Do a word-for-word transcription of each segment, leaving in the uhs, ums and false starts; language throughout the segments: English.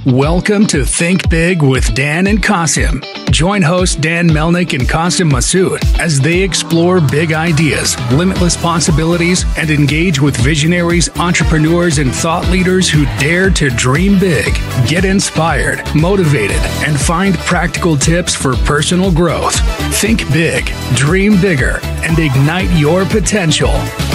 Welcome to Think Big with Dan and Qasim. Join hosts Dan Melnick and Qasim Masood as they explore big ideas, limitless possibilities, and engage with visionaries, entrepreneurs, and thought leaders who dare to dream big, get inspired, motivated, and find practical tips for personal growth. Think big, dream bigger, and ignite your potential.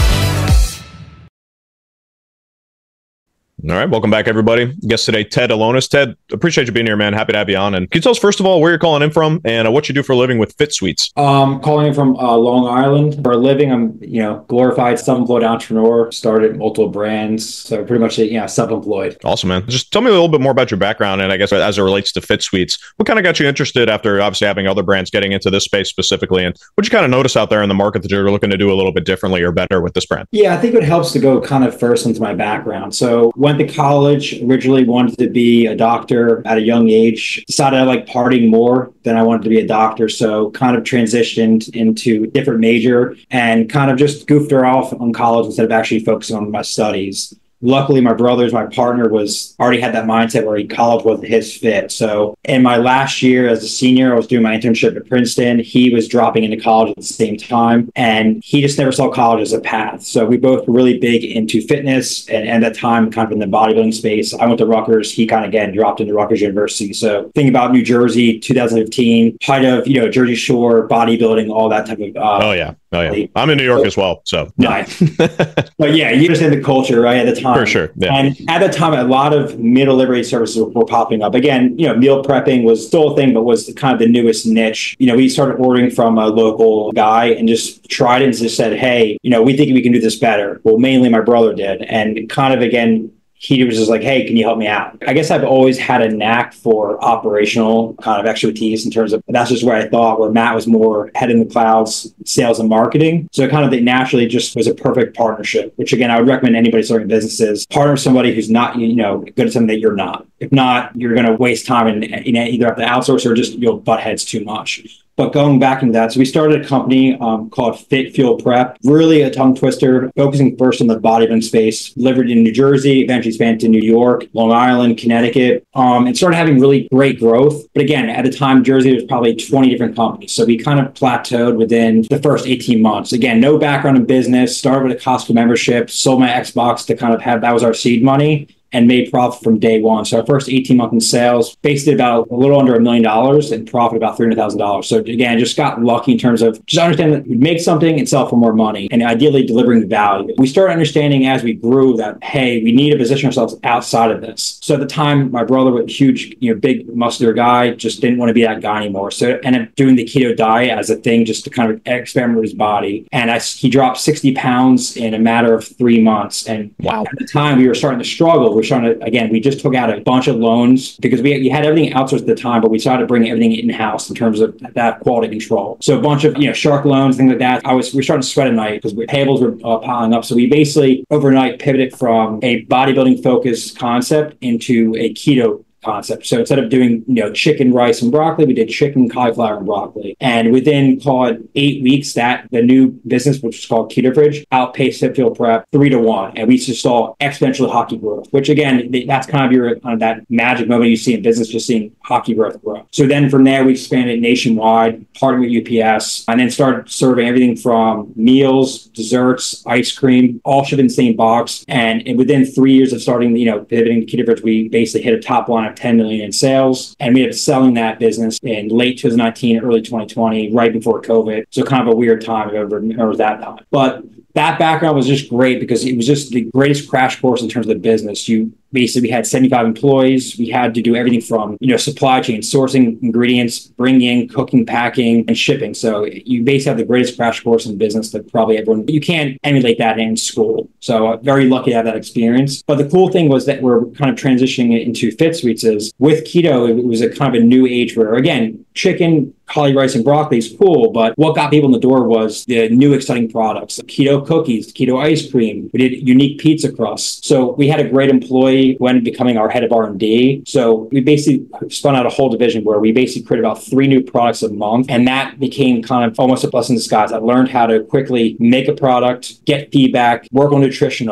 All right, welcome back, everybody. Guest today, Ted Alonis. Ted, appreciate you being here, man. Happy to have you on. And can you tell us, first of all, where you're calling in from and uh, what you do for a living with Fit Suites? Um, calling in from uh, Long Island. For a living, I'm, you know, glorified self-employed entrepreneur. Started multiple brands, so pretty much, yeah, self-employed. Awesome, man. Just tell me a little bit more about your background, and I guess as it relates to Fit Suites, what kind of got you interested after obviously having other brands getting into this space specifically, and what you kind of notice out there in the market that you're looking to do a little bit differently or better with this brand? Yeah, I think it helps to go kind of first into my background. So went to college. Originally wanted to be a doctor at a young age. Decided I like partying more than I wanted to be a doctor. So kind of transitioned into a different major and kind of just goofed her off on college instead of actually focusing on my studies. Luckily, my brother's, my partner was already had that mindset where he, college wasn't his fit. So in my last year as a senior, I was doing my internship at Princeton. He was dropping into college at the same time, and he just never saw college as a path. So we both were really big into fitness, and, and at that time, kind of in the bodybuilding space. I went to Rutgers. He kind of, again, dropped into Rutgers University. So think about New Jersey, two thousand fifteen, height of, you know, Jersey Shore, bodybuilding, all that type of... Uh, oh, yeah. Oh, yeah. I'm in New York so, as well, so. Nice. But yeah, you understand the culture, right, at the time. For sure, yeah. And at the time, a lot of meal delivery services were, were popping up. Again, you know, meal prepping was still a thing, but was kind of the newest niche. You know, we started ordering from a local guy and just tried it and just said, hey, you know, we think we can do this better. Well, mainly my brother did. And kind of, again, he was just like, hey, can you help me out? I guess I've always had a knack for operational kind of expertise in terms of, that's just where I thought, where Matt was more head in the clouds, sales and marketing. So kind of it naturally just was a perfect partnership, which again, I would recommend anybody starting businesses, partner with somebody who's not, you know, good at something that you're not. If not, you're going to waste time and, you know, either have to outsource or just you'll butt heads too much. But going back into that, so we started a company um, called Fit Fuel Prep, really a tongue twister, focusing first on the bodybuilding space, delivered in New Jersey, eventually expanded to New York, Long Island, Connecticut, um, and started having really great growth. But again, at the time, Jersey was probably twenty different companies. So we kind of plateaued within the first eighteen months. Again, no background in business, started with a Costco membership, sold my Xbox to kind of have, that was our seed money, and made profit from day one. So our first eighteen months in sales, based it about a little under a million dollars and profit about three hundred thousand dollars. So again, just got lucky in terms of just understanding that we make something and sell for more money and ideally delivering value. We started understanding as we grew that, hey, we need to position ourselves outside of this. So at the time, my brother was a huge, you know, big muscular guy, just didn't want to be that guy anymore. So I ended up doing the keto diet as a thing just to kind of experiment with his body. And I, he dropped sixty pounds in a matter of three months. And wow. At the time, we were starting to struggle. We're trying to, again, we just took out a bunch of loans because we, we had everything outsourced at the time, but we started bringing everything in-house in terms of that quality control. So a bunch of, you know, shark loans, things like that. I was, we were starting to sweat at night because payables were uh, piling up. So we basically overnight pivoted from a bodybuilding focused concept into a keto concept. So instead of doing, you know, chicken, rice, and broccoli, we did chicken, cauliflower, and broccoli. And within, call it eight weeks, that the new business, which is called Keto Fridge, outpaced Fit Fuel Prep three to one. And we just saw exponential hockey growth, which again, that's kind of your kind of that magic moment you see in business, just seeing hockey growth grow. So then from there, we expanded nationwide, partnered with U P S, and then started serving everything from meals, desserts, ice cream, all shipped in the same box. And, and within three years of starting, you know, pivoting to Keto Fridge, we basically hit a top line of ten million in sales. And we ended up selling that business in late twenty nineteen, early twenty twenty, right before COVID. So kind of a weird time over, over that time. But that background was just great because it was just the greatest crash course in terms of the business. You basically, we had seventy-five employees. We had to do everything from, you know, supply chain, sourcing ingredients, bringing, cooking, packing, and shipping. So you basically have the greatest crash course in business that probably everyone, you can't emulate that in school. So uh, very lucky to have that experience. But the cool thing was that we're kind of transitioning it into Fit Suites is with keto, it was a kind of a new age where, again, chicken, cauli rice, and broccoli is cool, but what got people in the door was the new exciting products, keto cookies, keto ice cream. We did unique pizza crusts. So we had a great employee who ended up becoming our head of R and D. So we basically spun out a whole division where we basically created about three new products a month. And that became kind of almost a blessing in disguise. I learned how to quickly make a product, get feedback, work on nutritionals,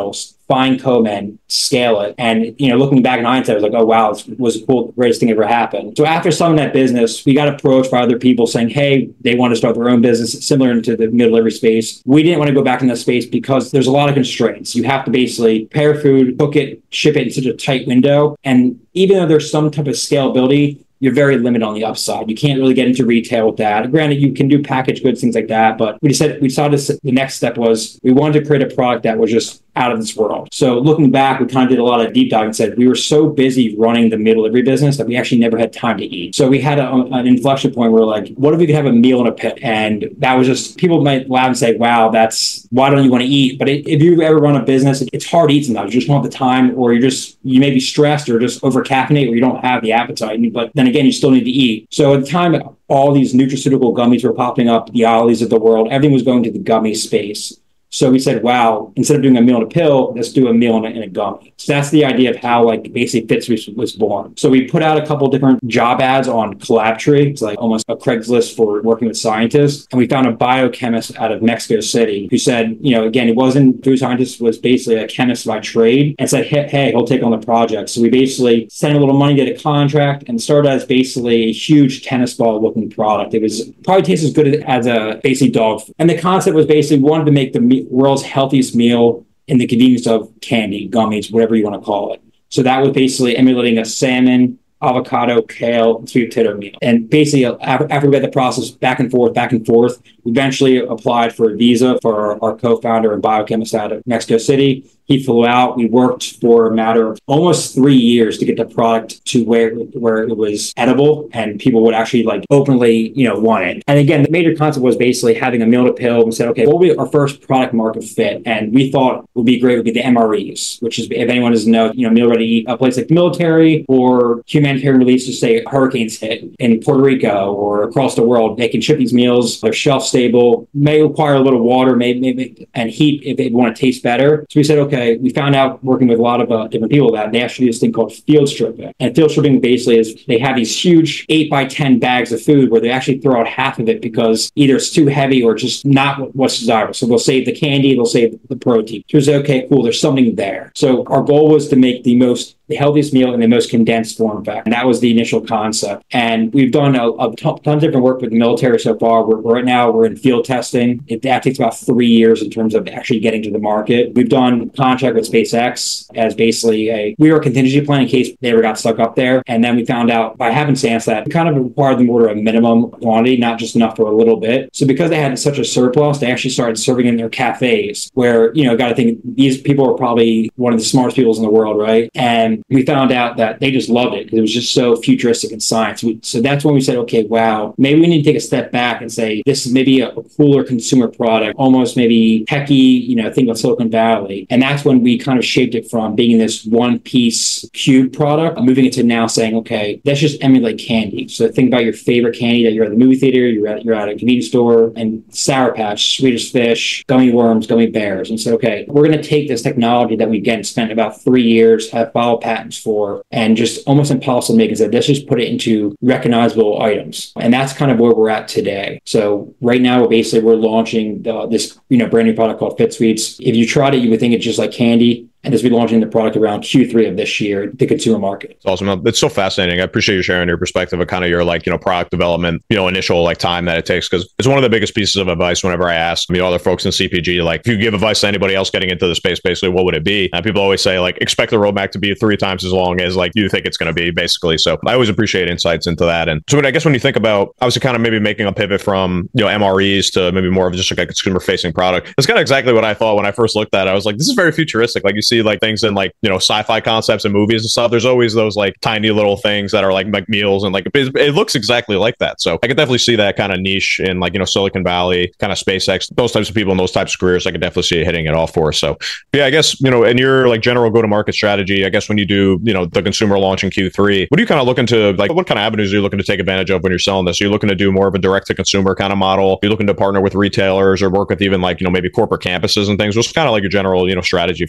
find Komen, scale it. And, you know, looking back in hindsight, I was like, oh, wow, this was the cool, greatest thing ever happened. So after selling that business, we got approached by other people saying, hey, they want to start their own business similar to the meal delivery space. We didn't want to go back in that space because there's a lot of constraints. You have to basically prepare food, cook it, ship it in such a tight window. And even though there's some type of scalability, you're very limited on the upside. You can't really get into retail with that. Granted, you can do packaged goods, things like that, but we decided we decided the next step was we wanted to create a product that was just out of this world. So looking back, we kind of did a lot of deep dive and said we were so busy running the meal delivery business that we actually never had time to eat. So we had a, an inflection point where we're like, what if we could have a meal in a pit? And that was just, people might laugh and say, wow, that's, why don't you want to eat? But it, if you ever run a business, it's hard to eat sometimes. You just don't have the time, or you're just, you may be stressed or just over caffeinate, or you don't have the appetite. But then again, you still need to eat. So at the time, all these nutraceutical gummies were popping up, the Ollie's of the world, everything was going to the gummy space. So we said, wow, instead of doing a meal in a pill, let's do a meal in a, in a gummy. So that's the idea of how like basically FitSweets was born. So we put out a couple different job ads on CollabTree. It's like almost a Craigslist for working with scientists. And we found a biochemist out of Mexico City who said, you know, again, he wasn't food scientist, was basically a chemist by trade, and said, hey, hey, he'll take on the project. So we basically sent a little money, did a contract, and started as basically a huge tennis ball looking product. It was probably tastes as good as a basically dog food. And the concept was basically wanted to make the meat world's healthiest meal in the convenience of candy, gummies, whatever you want to call it. So that was basically emulating a salmon, avocado, kale, and sweet potato meal. And basically, after, after we had the process back and forth, back and forth, we eventually applied for a visa for our, our co-founder and biochemist out of Mexico City. He flew out. We worked for a matter of almost three years to get the product to where where it was edible and people would actually like openly, you know, want it. And again, the major concept was basically having a meal to pill. We said, okay, what would be our first product market fit? And we thought would be great would be the M R Es, which is, if anyone doesn't know, you know, meal ready to eat, a place like the military or humanitarian relief, to say hurricanes hit in Puerto Rico or across the world. They can ship these meals. They're shelf stable, may require a little water, maybe, maybe and heat if they want to taste better. So we said, okay, we found out working with a lot of uh, different people that they actually do this thing called field stripping. And field stripping basically is they have these huge eight by ten bags of food where they actually throw out half of it because either it's too heavy or just not what's desirable. So they'll save the candy, they'll save the protein. So we said, okay, cool, there's something there. So our goal was to make the most the healthiest meal in the most condensed form factor. And that was the initial concept. And we've done a, a ton of different work with the military so far. We're, right now, we're in field testing. It, that takes about three years in terms of actually getting to the market. We've done contract with SpaceX as basically a, we were a contingency plan in case they ever got stuck up there. And then we found out by happenstance that we kind of required them to order a minimum quantity, not just enough for a little bit. So because they had such a surplus, they actually started serving in their cafes where, you know, got to think these people are probably one of the smartest people in the world, right? And we found out that they just loved it because it was just so futuristic in science. We, so that's when we said, okay, wow, maybe we need to take a step back and say, this is maybe a, a cooler consumer product, almost maybe techie, you know, think of Silicon Valley. And that's when we kind of shaped it from being this one piece cube product, moving it to now saying, okay, let's just emulate candy. So think about your favorite candy that you're at the movie theater, you're at, you're at a convenience store, and Sour Patch, Swedish Fish, gummy worms, gummy bears. And so, okay, we're going to take this technology that we, again, spent about three years, have filed patents for, and just almost impossible to make, is that let's just put it into recognizable items. And that's kind of where we're at today. So right now, we're basically, we're launching the, this, you know, brand new product called FitSweets. If you tried it, you would think it's just like candy. And this will be launching the product around Q three of this year, the consumer market. It's awesome. It's so fascinating. I appreciate you sharing your perspective of kind of your like, you know, product development, you know, initial like time that it takes, because it's one of the biggest pieces of advice whenever I ask, you know, other folks in C P G, like if you give advice to anybody else getting into the space, basically, what would it be? And people always say like, expect the roadmap to be three times as long as like you think it's going to be, basically. So I always appreciate insights into that. And so I guess when you think about obviously kind of maybe making a pivot from, you know, M R Es to maybe more of just like a consumer facing product, it's kind of exactly what I thought when I first looked at it. I was like, this is very futuristic. Like you see like things in like, you know, sci-fi concepts and movies and stuff. There's always those like tiny little things that are like, like meals, and like it, it looks exactly like that. So I could definitely see that kind of niche in like, you know, Silicon Valley, kind of SpaceX, those types of people in those types of careers. I could definitely see it hitting it all for. So yeah, I guess, you know, in your like general go-to-market strategy, I guess when you do, you know, the consumer launch in Q three, what are you kind of looking to like, what kind of avenues are you looking to take advantage of when you're selling this? Are you looking to do more of a direct to consumer kind of model? Are you looking to partner with retailers or work with even like, you know, maybe corporate campuses and things? What's kind of like your general, you know, strategy from that side of things?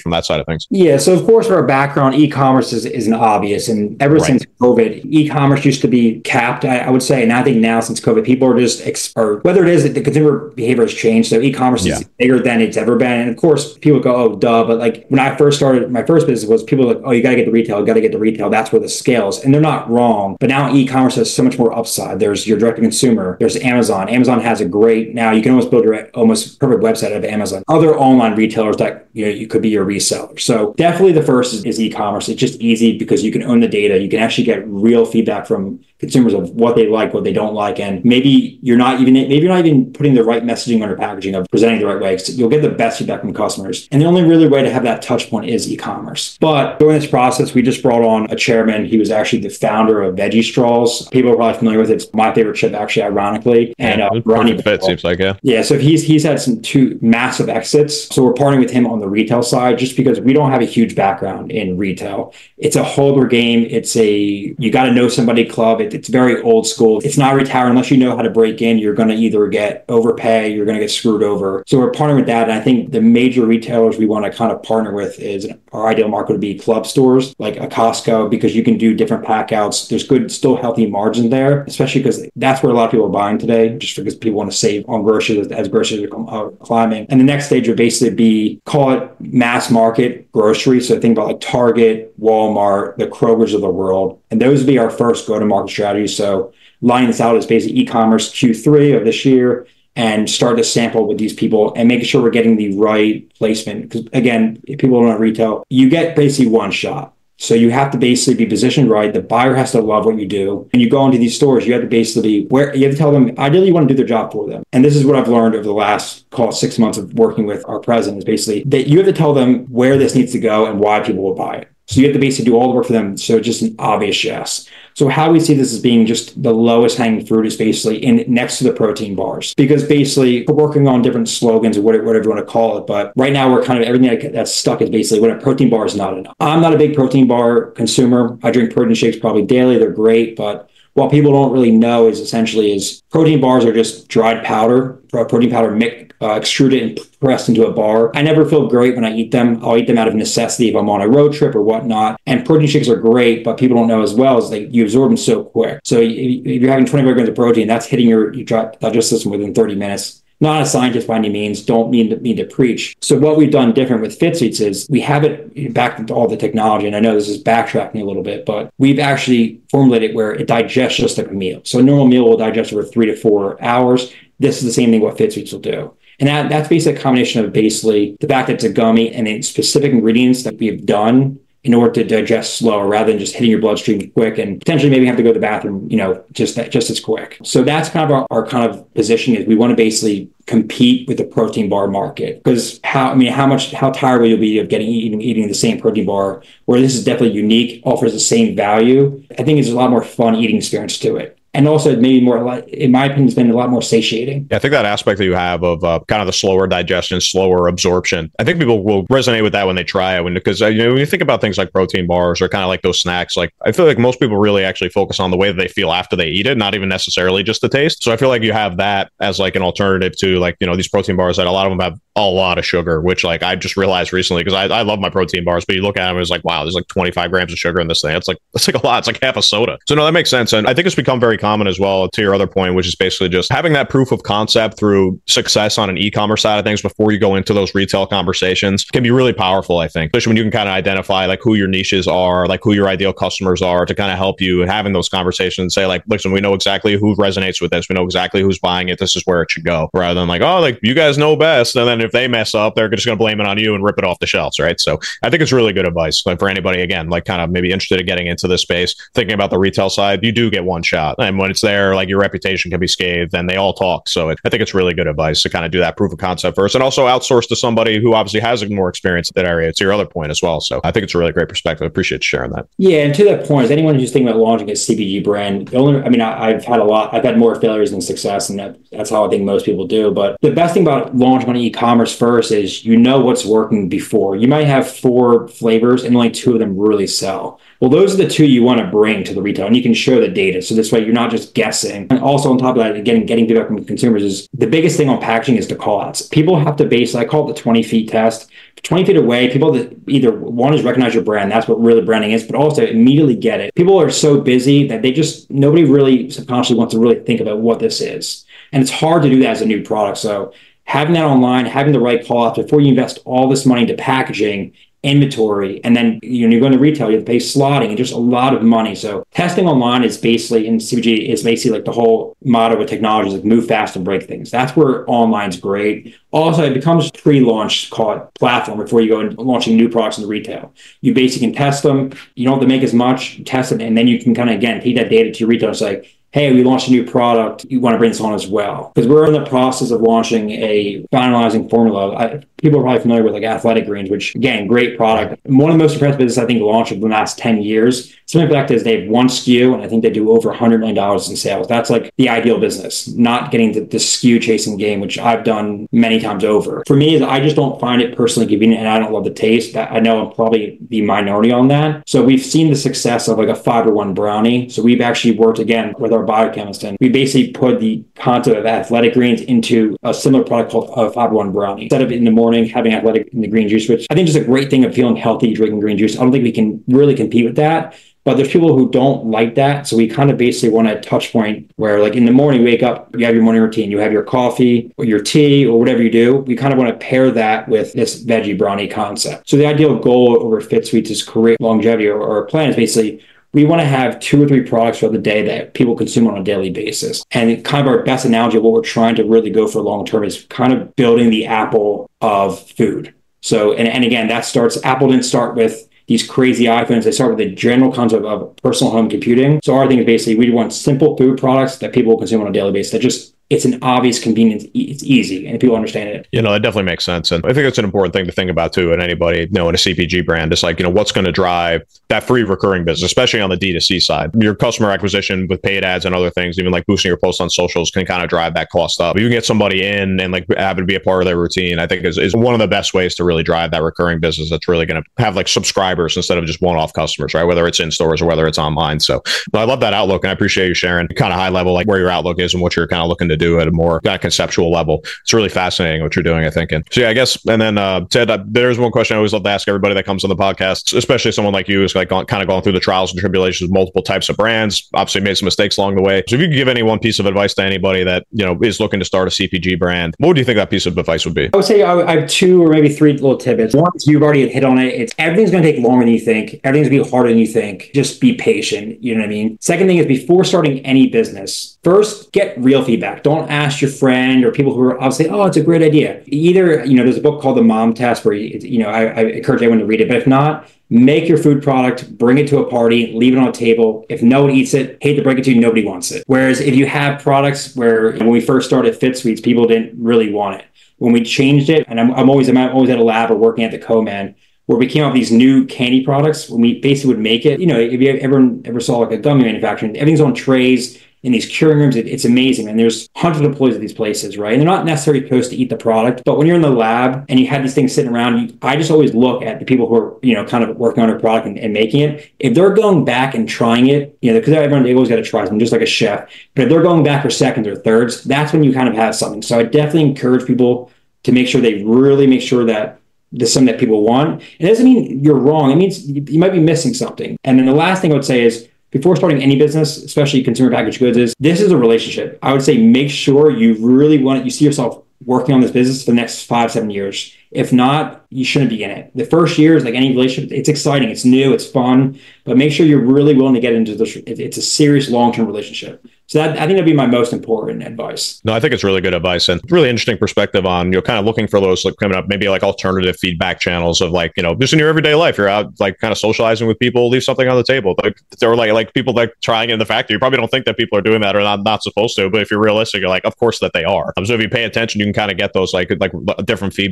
things? Yeah. So of course, our background, e-commerce is, isn't obvious. And ever right. since COVID, e-commerce used to be capped, I, I would say. And I think now since COVID, people are just, ex- or whether it is that the consumer behavior has changed. So e-commerce yeah. is bigger than it's ever been. And of course, people go, oh, duh. But like when I first started, my first business was people were like, oh, you got to get the retail, you got to get the retail. That's where the scales. And they're not wrong. But now e-commerce has so much more upside. There's your direct to consumer. There's Amazon. Amazon has a great, now you can almost build your almost perfect website out of Amazon. Other online retailers that, you know, you could be your reseller. So definitely the first is, is e-commerce. It's just easy because you can own the data. You can actually get real feedback from consumers of what they like, what they don't like. And maybe you're not even, maybe you're not even putting the right messaging on your packaging of presenting the right way. So you'll get the best feedback from customers. And the only really way to have that touch point is e-commerce. But during this process, we just brought on a chairman. He was actually the founder of Veggie Straws. People are probably familiar with it. It's my favorite chip, actually, ironically. And yeah, uh, Ronnie fit, seems like, yeah. Yeah, so he's he's had some two massive exits. So we're partnering with him on the retail side just because we don't have a huge background in retail. It's a holder game. It's a, you got to know somebody club. It, it's very old school. It's not retail unless you know how to break in. You're going to either get overpay, you're going to get screwed over. So we're partnering with that. And I think the major retailers we want to kind of partner with is our ideal market would be club stores like a Costco, because you can do different pack outs. There's good, still healthy margin there, especially because that's where a lot of people are buying today, just because people want to save on groceries as groceries are climbing. And the next stage would basically be, call it mass market grocery. So think about like Target, Walmart, the Krogers of the world. And those would be our first go-to-market strategy. So lining this out is basically e-commerce Q three of this year and start to sample with these people and making sure we're getting the right placement. Because again, if people don't know retail, you get basically one shot. So you have to basically be positioned right. The buyer has to love what you do. And you go into these stores, you have to basically, where you have to tell them, ideally you want to do their job for them. And this is what I've learned over the last, call it six months of working with our president, is basically that you have to tell them where this needs to go and why people will buy it. So you have to basically do all the work for them. So it's just an obvious yes. So how we see this as being just the lowest hanging fruit is basically in next to the protein bars, because basically we're working on different slogans or whatever, whatever you want to call it. But right now we're kind of, everything that's stuck is basically when a protein bar is not enough. I'm not a big protein bar consumer. I drink protein shakes probably daily. They're great. But what people don't really know is essentially is protein bars are just dried powder, protein powder mixed, uh, extruded and pressed into a bar. I never feel great when I eat them. I'll eat them out of necessity if I'm on a road trip or whatnot. And protein shakes are great, but people don't know as well is like you absorb them so quick. So if you're having twenty-five grams of protein, that's hitting your, your digestive system within thirty minutes. Not a scientist by any means, don't mean to, mean to preach. So what we've done different with FitSweets is we have it back into all the technology, and I know this is backtracking a little bit, but we've actually formulated where it digests just like a meal. So a normal meal will digest over three to four hours. This is the same thing what FitSweets will do. And that, that's basically a combination of basically the fact that it's a gummy and then specific ingredients that we have done in order to digest slower rather than just hitting your bloodstream quick and potentially maybe have to go to the bathroom, you know, just that, just as quick. So that's kind of our, our kind of position is we want to basically compete with the protein bar market, because how, I mean, how much, how tired will you be of getting, eating, eating the same protein bar, where this is definitely unique, offers the same value. I think it's a lot more fun eating experience to it. And also maybe more, in my opinion, it's been a lot more satiating. Yeah, I think that aspect that you have of uh, kind of the slower digestion, slower absorption, I think people will resonate with that when they try it. When, because uh, you know, when you think about things like protein bars or kind of like those snacks, like I feel like most people really actually focus on the way that they feel after they eat it, not even necessarily just the taste. So I feel like you have that as like an alternative to like, you know, these protein bars that a lot of them have a lot of sugar, which like I just realized recently because I, I love my protein bars, but you look at them and it's like, wow, there's like twenty-five grams of sugar in this thing. It's like, it's like a lot. It's like half a soda. So no, that makes sense. And I think it's become very common as well, to your other point, which is basically just having that proof of concept through success on an e-commerce side of things before you go into those retail conversations can be really powerful, I think, especially when you can kind of identify like who your niches are, like who your ideal customers are, to kind of help you in having those conversations, say like, listen, we know exactly who resonates with this. We know exactly who's buying it. This is where it should go, rather than like, oh, like you guys know best. And then if they mess up, they're just going to blame it on you and rip it off the shelves, right? So I think it's really good advice, like for anybody, again, like kind of maybe interested in getting into this space, thinking about the retail side, you do get one shot. And when it's there, like your reputation can be scathed and they all talk. So it, I think it's really good advice to kind of do that proof of concept first, and also outsource to somebody who obviously has more experience in that area, to your other point as well. So I think it's a really great perspective. I appreciate you sharing that. Yeah. And to that point, is anyone who's thinking about launching a C P G brand, the only, I mean, I, I've had a lot, I've had more failures than success, and that, that's how I think most people do. But the best thing about launching on e-commerce e-commerce first is you know what's working before. You might have four flavors and only two of them really sell. Well, those are the two you want to bring to the retail, and you can show the data. So this way you're not just guessing. And also on top of that, again, getting feedback from consumers is the biggest thing on packaging is the call outs. People have to base, I call it the twenty feet test. twenty feet away, people that either one is recognize your brand, that's what really branding is, but also immediately get it. People are so busy that they just, nobody really subconsciously wants to really think about what this is. And it's hard to do that as a new product. So having that online, having the right call outs before you invest all this money into packaging, inventory, and then you know, you're going to retail, you have to pay slotting and just a lot of money. So testing online is basically, in C P G, is basically like the whole motto with technology is like move fast and break things. That's where online's great. Also, it becomes a pre-launch, call it, platform before you go and launching new products in the retail. You basically can test them. You don't have to make as much, test it, and then you can kind of, again, feed that data to your retailer and say, hey, we launched a new product, you want to bring this on as well. Because we're in the process of launching a finalizing formula. I, people are probably familiar with like Athletic Greens, which again, great product. One of the most impressive businesses I think launched in the last ten years. Something like that is they have one S K U and I think they do over one hundred million dollars in sales. That's like the ideal business, not getting the, the S K U chasing game, which I've done many times over. For me, I just don't find it personally convenient and I don't love the taste. I know I'm probably the minority on that. So we've seen the success of like a fiber one brownie. So we've actually worked again with our biochemist and we basically put the concept of Athletic Greens into a similar product called a fiber one brownie. Instead of in the morning having Athletic in the green juice, which I think is a great thing of feeling healthy drinking green juice. I don't think we can really compete with that. But there's people who don't like that. So we kind of basically want a touch point where like in the morning, you wake up, you have your morning routine, you have your coffee or your tea or whatever you do. We kind of want to pair that with this veggie brownie concept. So the ideal goal over FitSweets is create longevity, or, or plan is basically we want to have two or three products throughout the day that people consume on a daily basis. And kind of our best analogy of what we're trying to really go for long term is kind of building the Apple of food. So, and, and again, that starts, Apple didn't start with these crazy iPhones. They start with the general concept of personal home computing. So our thing is basically we want simple food products that people consume on a daily basis that just, it's an obvious convenience. It's easy and people understand it. You know, that definitely makes sense. And I think it's an important thing to think about too. And anybody, you know, in a C P G brand, it's like, you know, what's going to drive that free recurring business, especially on the D two C side. Your customer acquisition with paid ads and other things, even like boosting your posts on socials can kind of drive that cost up. If you can get somebody in and like have it be a part of their routine, I think is, is one of the best ways to really drive that recurring business that's really going to have like subscribers instead of just one-off customers, right? Whether it's in stores or whether it's online. So I love that outlook and I appreciate you sharing kind of high level, like where your outlook is and what you're kind of looking to do at a more kind of conceptual level. It's really fascinating what you're doing, I think. And so, yeah, I guess, and then uh, Ted, uh, there's one question I always love to ask everybody that comes on the podcast, especially someone like you who's like gone, kind of gone through the trials and tribulations of multiple types of brands, obviously made some mistakes along the way. So if you could give any one piece of advice to anybody that, you know, is looking to start a C P G brand, what would you think that piece of advice would be? I would say I have two or maybe three little tidbits. One is you've already hit on it. It's everything's going to take longer than you think. Everything's going to be harder than you think. Just be patient. You know what I mean? Second thing is before starting any business, first get real feedback. Don't ask your friend or people who are obviously, oh, it's a great idea. Either, you know, there's a book called The Mom Test where, you, you know, I, I encourage everyone to read it. But if not, make your food product, bring it to a party, leave it on a table. If no one eats it, hate to break it to you, nobody wants it. Whereas if you have products where when we first started FitSweets, people didn't really want it. When we changed it, and I'm, I'm always I'm always at a lab or working at the Co-Man, where we came up with these new candy products, when we basically would make it, you know, if you ever, ever saw like a gummy manufacturing, everything's on trays, in these curing rooms, it, it's amazing. And there's hundreds of employees at these places, right? And they're not necessarily supposed to eat the product, but when you're in the lab and you have these things sitting around, you, I just always look at the people who are, you know, kind of working on a product and, and making it. If they're going back and trying it, you know, because everyone, they always got to try something, just like a chef. But if they're going back for seconds or thirds, that's when you kind of have something. So I definitely encourage people to make sure they really make sure that there's something that people want. It doesn't mean you're wrong. It means you, you might be missing something. And then the last thing I would say is, before starting any business, especially consumer packaged goods, is this is a relationship. I would say make sure you really want it. You see yourself working on this business for the next five, seven years. If not, you shouldn't be in it. The first year is like any relationship. It's exciting. It's new. It's fun. But make sure you're really willing to get into this. It's a serious long-term relationship. So that, I think that'd be my most important advice. No, I think it's really good advice and really interesting perspective on, you know, kind of looking for those like coming up, maybe like alternative feedback channels of like, you know, just in your everyday life, you're out like kind of socializing with people, leave something on the table. Like, or like, like people like trying it in the factory. You probably don't think that people are doing that or not, not supposed to, but if you're realistic, you're like, of course that they are. Um, so if you pay attention, you can kind of get those like, like different feedback channels.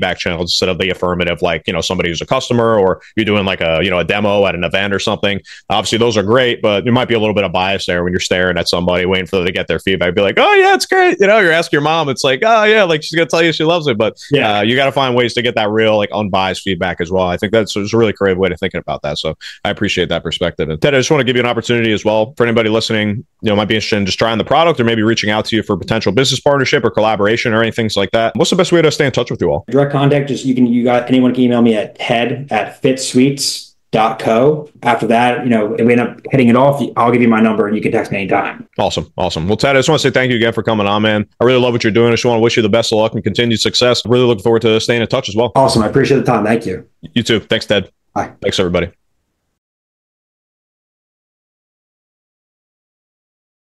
instead of the affirmative, like, you know, somebody who's a customer, or you're doing like a, you know, a demo at an event or something. Obviously, those are great, but there might be a little bit of bias there when you're staring at somebody, waiting for them to get their feedback. Be like, oh, yeah, it's great. You know, you're asking your mom. It's like, oh, yeah, like she's going to tell you she loves it. But yeah, uh, you got to find ways to get that real, like, unbiased feedback as well. I think that's a really creative way to thinking about that. So I appreciate that perspective. And Ted, I just want to give you an opportunity as well for anybody listening, you know, might be interested in just trying the product or maybe reaching out to you for potential business partnership or collaboration or anything like that. What's the best way to stay in touch with you all? Direct contact, just you can, you got anyone can email me at head at fitsuites dot co. After that, you know, if we end up hitting it off, I'll give you my number and you can text me anytime. Awesome. Awesome. Well, Ted, I just want to say thank you again for coming on, man. I really love what you're doing. I just want to wish you the best of luck and continued success. I'm really looking forward to staying in touch as well. Awesome. I appreciate the time. Thank you. You too. Thanks, Ted. Bye. Thanks, everybody.